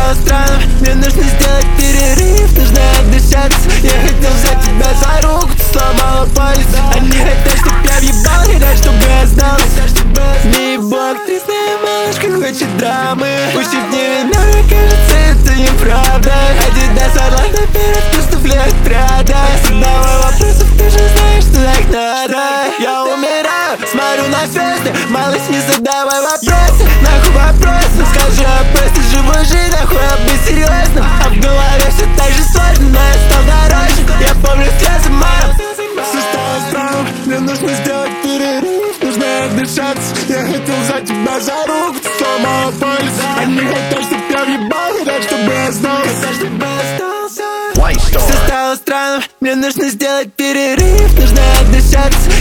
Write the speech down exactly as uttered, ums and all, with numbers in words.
стало странным, мне нужно сделать перерыв, нужно отдышаться. Я хотел взять тебя за руку, ты сломала палец. Они хотят, чтоб я въебал, хотят, чтобы я остался. Не бог, трясная малышка хочет драмы. Пусть в ней вина, мне кажется, это неправда. Адидас, Орландо, перед поступлением Прада. Задавай вопросов, ты же знаешь, что так надо. Я умираю, смотрю на звезды. Малыш, не задавай вопросы, нахуй вопросы. Скажи, а просто живу жизнь, нахуй я быть серьезным. А в голове все так же сложно, но я стал дороже. Я помню слезы мая. Все стало странным, мне нужно сделать перерыв, нужно отдышаться. Я хотел взять тебя за руку, ты сломала палец. Они хотят, чтоб я въебал, хотят, чтобы я остался. Все стало странным, мне нужно сделать перерыв, нужно отдышаться.